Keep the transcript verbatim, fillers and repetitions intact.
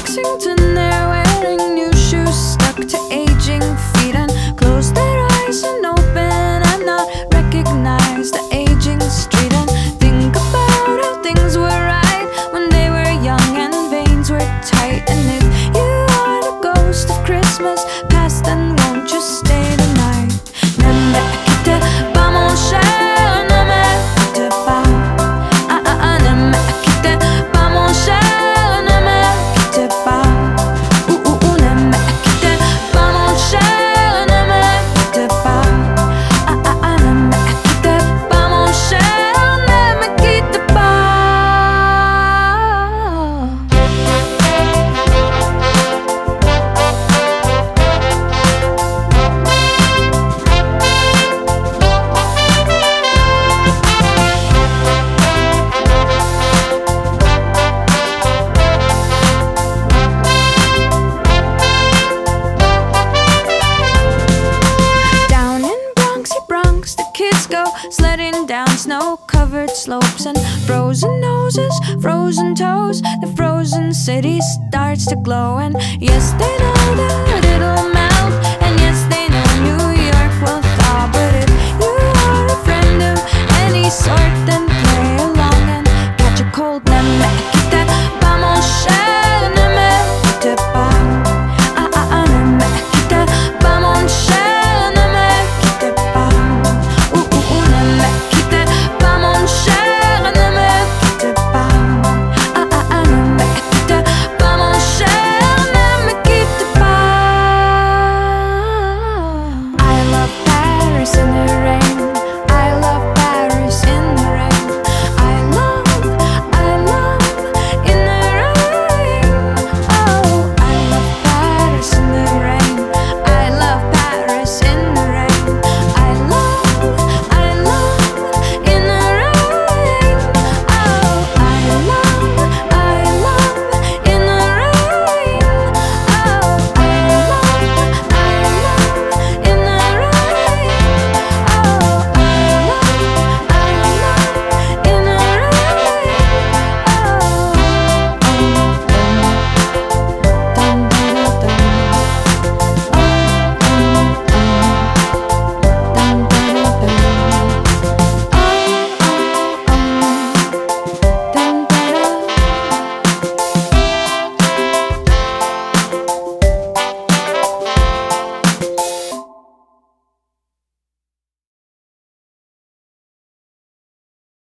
Lexington, they're wearing new shoes stuck to aging feet and close their eyes and open and not recognize the aging street and think about how things were right when they were young and veins were tight. And if you are the ghost of Christmas past, then won't you stay the night? Ne me quitte pas mon cher, ne me quitte pas. Ah ah ah, ne me quitte pas mon cher, ne me quitte pas. Ouh ouh ouh, ne me quitte pas mon cher, ne me quitte pas. Ah ah ah, ne me quitte pas mon cher, ne me quitte pas. Down in Bronxy Bronx, the kids go sledding down snow-covered slopes and frozen noses, frozen toes. The frozen city starts to glow, and yes, they know that it'll melt, and yes, they know New York will thaw. But if you are a friend of any sort, then